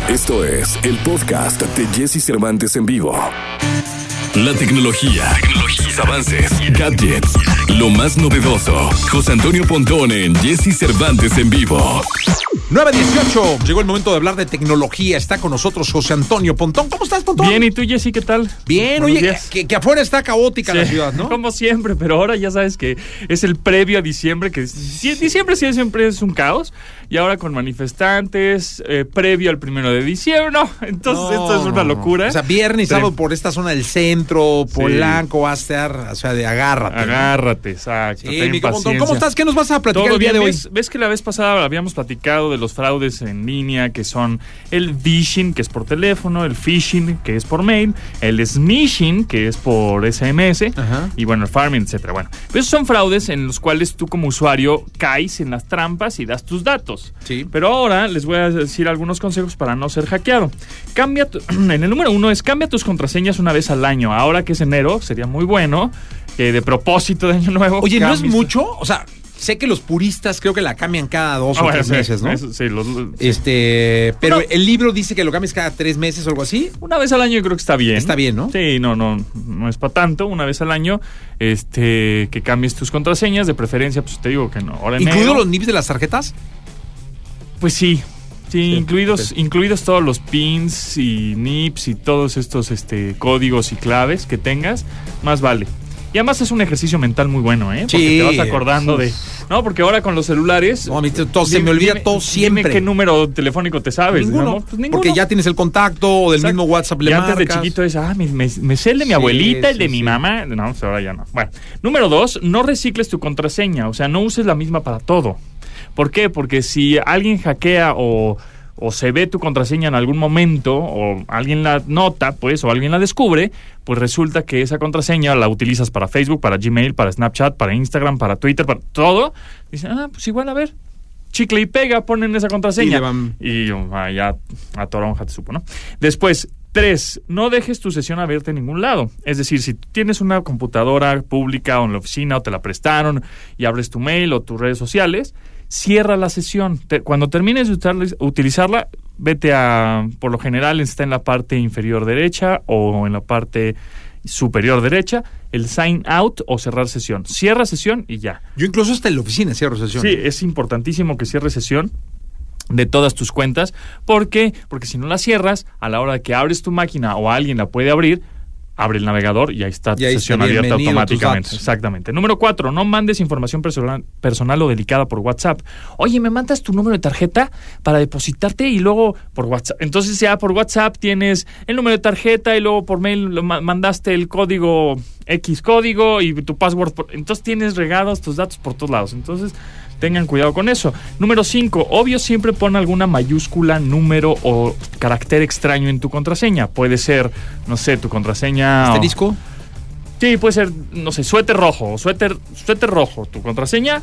Esto es el podcast de Jesse Cervantes en vivo. La tecnología, sus avances, gadgets, lo más novedoso. José Antonio Pontón en Jesse Cervantes en vivo. 9:18. Llegó el momento de hablar de tecnología. Está con nosotros José Antonio Pontón. ¿Cómo estás, Pontón? Bien, ¿y tú, Jessy, qué tal? Bien, Buenos oye, días. que afuera está caótica la ciudad, ¿no? Como siempre, pero ahora ya sabes que es el previo a diciembre, que diciembre siempre es un caos, y ahora con manifestantes, previo al 1 de diciembre, no, entonces esto es una locura. O sea, viernes y sábado por esta zona del centro, Polanco, va a estar, o sea, de agárrate. Agárrate, exacto. Sí, mi Pontón, ¿cómo estás? ¿Qué nos vas a platicar el día de hoy? ¿Ves que la vez pasada habíamos platicado de los fraudes en línea, que son el vishing, que es por teléfono, el phishing, que es por mail, el smishing, que es por SMS, y bueno, el farming, etcétera. Bueno, pero esos son fraudes en los cuales tú como usuario caes en las trampas y das tus datos. Sí. Pero ahora les voy a decir algunos consejos para no ser hackeado. En el número 1 es cambia tus contraseñas una vez al año. Ahora que es enero, sería muy bueno que de propósito de año nuevo. Oye, ¿no es mucho? O sea, sé que los puristas creo que la cambian cada 2 o 3 meses, ¿no? Pero el libro dice que lo cambies cada 3 meses o algo así. Una vez al año yo creo que está bien. Está bien, ¿no? Sí, no es para tanto. Una vez al año, que cambies tus contraseñas, de preferencia, pues te digo que no. Ahora ¿Incluidos los NIPs de las tarjetas? Pues sí, incluidos todos los pins y NIPs y todos estos códigos y claves que tengas, más vale. Y además es un ejercicio mental muy bueno, ¿eh? Porque te vas acordando de... No, porque ahora con los celulares... No, a mí se me olvida todo siempre. Dime qué número telefónico te sabes. Ninguno. Pues ninguno. Porque ya tienes el contacto o del mismo WhatsApp le marcas. Antes de chiquito es, me sé el de mi abuelita, el de mi mamá. No, pues ahora ya no. Bueno, número 2, no recicles tu contraseña. O sea, no uses la misma para todo. ¿Por qué? Porque si alguien hackea o se ve tu contraseña en algún momento, o alguien la nota, pues, o alguien la descubre, pues resulta que esa contraseña la utilizas para Facebook, para Gmail, para Snapchat, para Instagram, para Twitter, para todo. Dicen, pues igual, a ver, chicle y pega, ponen esa contraseña. Y ya a toronja te supo, ¿no? Después, 3, no dejes tu sesión abierta en ningún lado. Es decir, si tienes una computadora pública o en la oficina o te la prestaron y abres tu mail o tus redes sociales, cierra la sesión. Cuando termines de utilizarla, vete por lo general está en la parte inferior derecha o en la parte superior derecha, el sign out o cerrar sesión. Cierra sesión y ya. Yo incluso hasta en la oficina cierro sesión. Sí, es importantísimo que cierres sesión de todas tus cuentas. ¿Por qué? Porque si no la cierras, a la hora de que abres tu máquina o alguien la puede abrir, abre el navegador y ahí está tu sesión abierta automáticamente. Exactamente. Número 4, no mandes información personal o delicada por WhatsApp. Oye, ¿me mandas tu número de tarjeta para depositarte? Y luego por WhatsApp. Entonces ya por WhatsApp tienes el número de tarjeta y luego por mail mandaste el código X código y tu password. Entonces tienes regados tus datos por todos lados. Entonces tengan cuidado con eso. Número 5, obvio siempre pon alguna mayúscula, número o carácter extraño en tu contraseña. Puede ser, no sé, tu contraseña... ¿Asterisco? Sí, puede ser, no sé, suéter rojo o suéter rojo. Tu contraseña,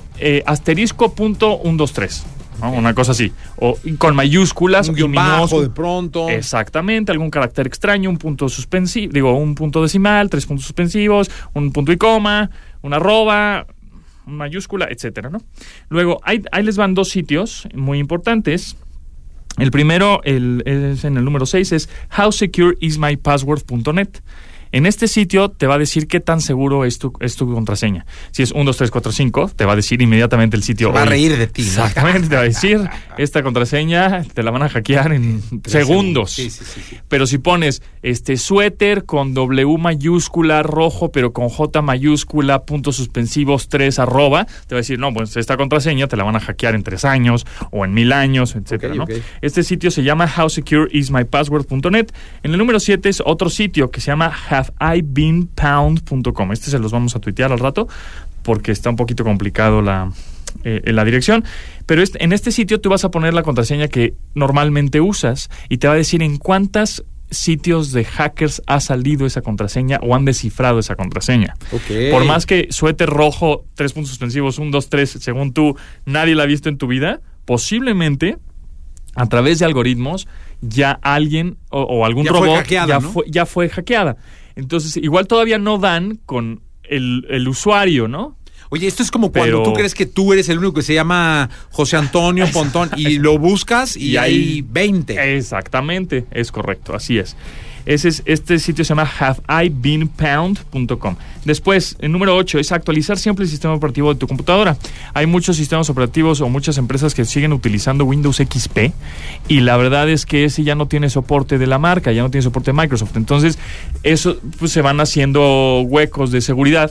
asterisco.123. ¿no? Una cosa así. O con mayúsculas. Un guión bajo de pronto. Exactamente, algún carácter extraño, un punto suspensivo, un punto decimal, 3 puntos suspensivos, un punto y coma, una arroba, mayúscula, etcétera, ¿no? Luego, ahí les van 2 sitios muy importantes. El primero, es en el número 6, es howsecureismypassword.net. En este sitio te va a decir qué tan seguro es tu contraseña. Si es 1, 2, 3, 4, 5, te va a decir inmediatamente el sitio. Se va a reír de ti, ¿no? Exactamente, te va a decir, esta contraseña te la van a hackear en segundos. Sí. Pero si pones suéter con W mayúscula, rojo, pero con J mayúscula, puntos suspensivos, 3, arroba, te va a decir, no, pues esta contraseña te la van a hackear en 3 años o en 1000 años, etcétera, ¿no? Este sitio se llama howsecureismypassword.net. En el número 7 es otro sitio que se llama haveibeenpound.com. Se los vamos a tuitear al rato porque está un poquito complicado la dirección, pero en este sitio tú vas a poner la contraseña que normalmente usas y te va a decir en cuántas sitios de hackers ha salido esa contraseña o han descifrado esa contraseña. Por más que suéter rojo, 3 puntos suspensivos, 1, 2, 3, según tú, nadie la ha visto en tu vida, posiblemente a través de algoritmos ya alguien o algún robot ya fue hackeada. Entonces, igual todavía no dan con el usuario, ¿no? Oye, esto es como cuando tú crees que tú eres el único que se llama José Antonio Pontón y lo buscas y hay 20. Exactamente, es correcto, así es. Este sitio se llama haveibeenpound.com. Después, el número 8 es actualizar siempre el sistema operativo de tu computadora. Hay muchos sistemas operativos o muchas empresas que siguen utilizando Windows XP y la verdad es que ese ya no tiene soporte de la marca, ya no tiene soporte de Microsoft. Entonces, eso pues se van haciendo huecos de seguridad.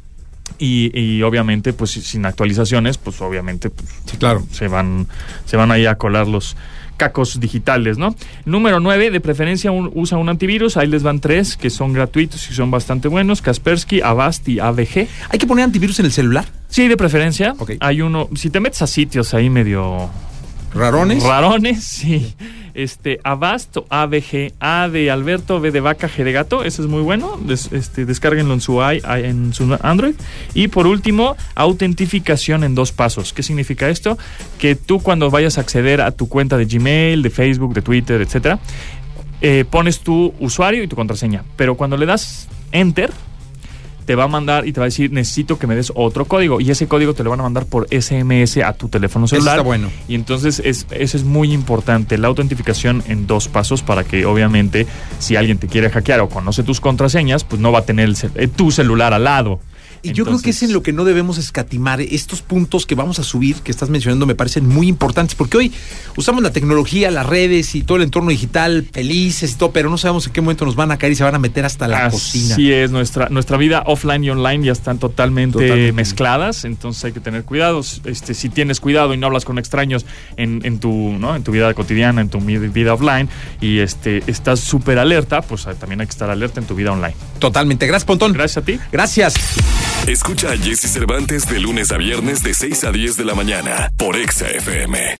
Y obviamente, pues sin actualizaciones, pues obviamente pues, sí, claro. se van ahí a colar los cacos digitales, ¿no? Número 9, de preferencia usa un antivirus. Ahí les van 3 que son gratuitos y son bastante buenos: Kaspersky, Avast y AVG. ¿Hay que poner antivirus en el celular? Sí, de preferencia. Okay. Hay uno, si te metes a sitios ahí medio... ¿Rarones? Sí. Avast, AVG, A de Alberto, B de vaca, G de gato. Ese es muy bueno. Descárguenlo en su Android. Y por último, autentificación en 2 pasos. ¿Qué significa esto? Que tú cuando vayas a acceder a tu cuenta de Gmail, de Facebook, de Twitter, etcétera, pones tu usuario y tu contraseña. Pero cuando le das Enter, te va a mandar y te va a decir: necesito que me des otro código, y ese código te lo van a mandar por SMS a tu teléfono celular. Eso está bueno. Y entonces eso es muy importante, la autentificación en 2 pasos, para que obviamente si alguien te quiere hackear o conoce tus contraseñas, pues no va a tener tu celular al lado. Y yo creo que es en lo que no debemos escatimar. Estos puntos que vamos a subir, que estás mencionando, me parecen muy importantes, porque hoy usamos la tecnología, las redes y todo el entorno digital, felices y todo, pero no sabemos en qué momento nos van a caer y se van a meter hasta la cocina. Así es, nuestra vida offline y online ya están totalmente mezcladas, entonces hay que tener cuidado. Si tienes cuidado y no hablas con extraños en tu vida cotidiana, en tu vida offline, y estás súper alerta, pues también hay que estar alerta en tu vida online. Totalmente. Gracias, Pontón. Gracias a ti. Gracias. Escucha a Jesse Cervantes de lunes a viernes de 6 a 10 de la mañana por Exa FM.